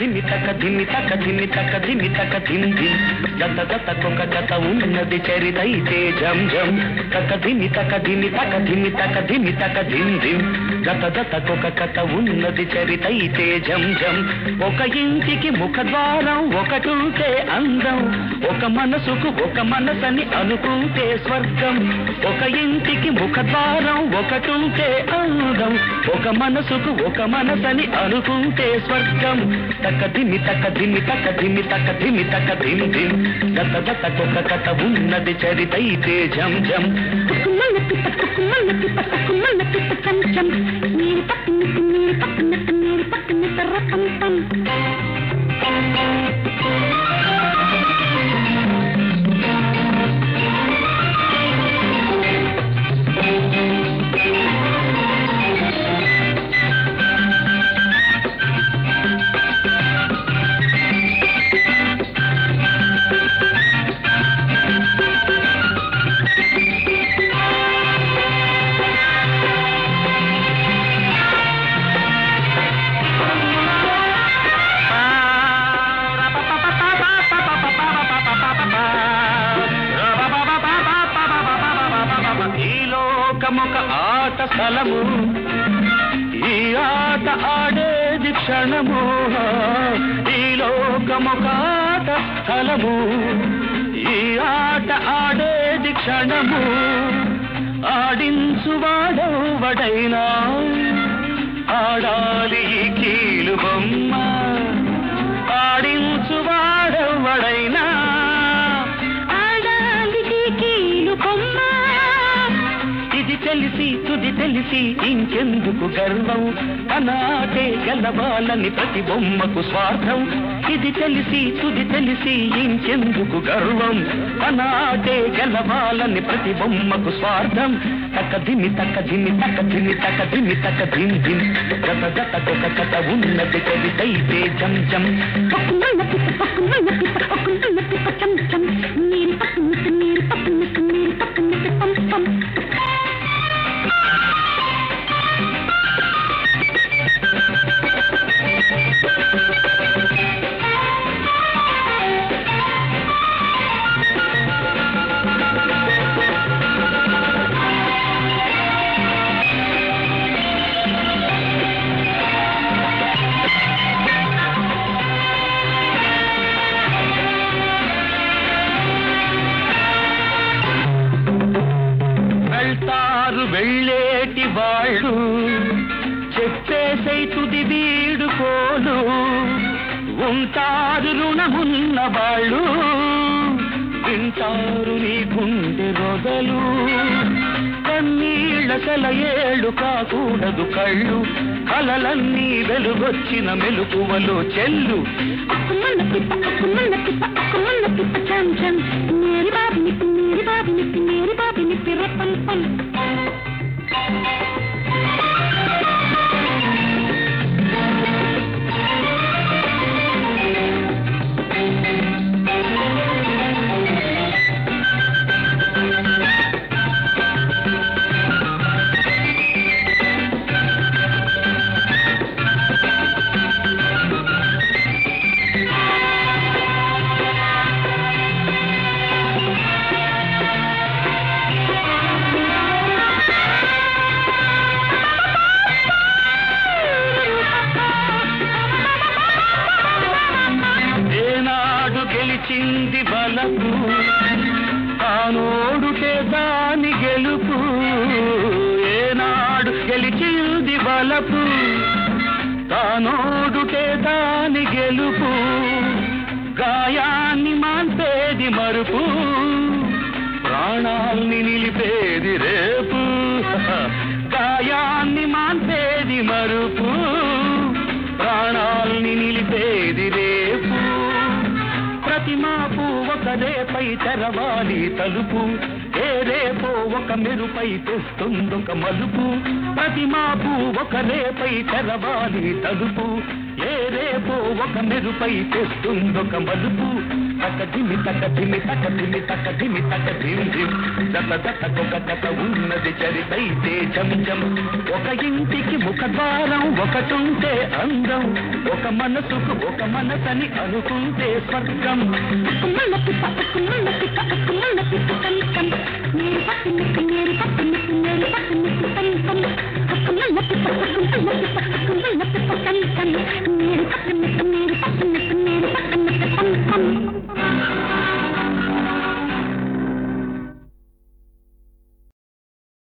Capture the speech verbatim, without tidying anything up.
ధిమి తక ధిమి తక ధిమి తక ధిమి తక ధిమ్ ధిమ్ జత జతకొక జత ఉన్నది చరితైతే జం జం తక ధిమి తక ధిమి తక ధిమి తక ధిమి తక ధిమ్ ధిమ్ జత జతకొక కథ ఉన్నది చరితైతే జం జం ఒక ఇంటికి ముఖద్వారం ఒకటుంటే అందం ఒక మనసుకు ఒక మనసని అనుకుంటే స్వర్గం ఒక ఇంటికి ముఖద్వారం ఒకటుంటే అందం ఒక మనసుకు ఒక మనసని అనుకుంటే స్వర్గం తక ధిమి తక ధిమి తక ధిమి తక ధిమి తక ధిమ్ ధిమ్ గత గతకొక కథ ఉన్నది చరితైతే జం జం కుక్కుమల్ల పిట్ట కుక్కుమల్ల పిట్ట కుక్కుమల్ల పిట్ట చం చం నీరు పక్కనట్టు నీరు పక్కనట్టు నీరు పక్కనట్టు రపం పం ఒక ఆట స్థలము ఈ ఆట ఆడేది క్షణము ఈ లోకమొక ఆట స్థలము ఈ ఆట ఆడేది క్షణము ఆడించువాడెవడైనా ఆడాలి ఈ కీలు బొమ్మ ఆడించువాడెవడైనా ఆడాలి ఈ కీలు బొమ్మ ఇది తెలిసి తుది తెలిసి ఇంకెందుకు గర్వం అనాటే గెలవాలని ప్రతి బొమ్మకు స్వార్థం ఇది తెలిసి తుది తెలిసి ఇంకెందుకు గర్వం అనాటే గెలవాలని ప్రతి బొమ్మకు స్వార్థం తక ధిమి తక ధిమి తక ధిమి తక ధిమి తక ధిమ్ ధిమ్ గత గతకొక కథ ఉన్నది కవితైతే జం జం కుక్కుమల్ల పిట్ట కుక్కుమల్ల పిట్ట కుక్కుమల్ల పిట్ట చం చం నీరు పక్కనట్టు నీరు పక్కనట్టు నీరు పక్కనట్టు పం పం వెళ్ళేటి వాళ్ళు చెప్పేసై తుది వీడుకోలు ఉంటారు రుణమున్న వాళ్ళు వింటారు నీ గుండె రొదలు కన్నీళ్ళ సెలయేళ్ళు కాకూడదు కళ్ళు కలలన్నీ వెలుగొచ్చిన మెలుకువలో చెల్లు కుక్కుమల్ల పిట్ట కుక్కుమల్ల పిట్ట కుక్కుమల్ల పిట్ట చం చం మేరీ బాబు నిప్పి మేరీ బాబు నిప్పి మేరీ బాబు నిప్పి రపం పం గెలిచింది బలపు తానోడుటే దాని గెలుపు ఏనాడు గెలిచింది బలపు తానోడుటే దాని గెలుపు గాయాన్ని మాన్పేది మరుపు ప్రాణాల్ని నిలిపేది రేపు గాయాన్ని మాన్పేది మరుపు ప్రాణాల్ని నిలిపేది రేపు ప్రతి మాపు ఒక రేపై తెరవాలి తలుపు ఏ రేపో ఒక మెరుపై తెస్తుందొక మలుపు ప్రతి మాపు ఒక రేపై తెరవాలి తలుపు ఏ రేపో ఒక మెరుపై తెస్తుందొక మలుపు తక ధిమి తక ధిమి తక ధిమి తక ధిమి తక ధిమ్ ధిమ్ జత జతకొక కథ ఉన్నది చరితైతే జం జం ఒక ఇంటికి ముఖద్వారం ఒకటుంటే అందం ఒక మనసుకు ఒక మనసని అనుకుంటే స్వర్గం అక్కుమల్ల పిప్ప అక్కుమల్ల పిప్ప అక్కుమల్ల పిప్ప కం కం మేరీ బాబీ నిప్పి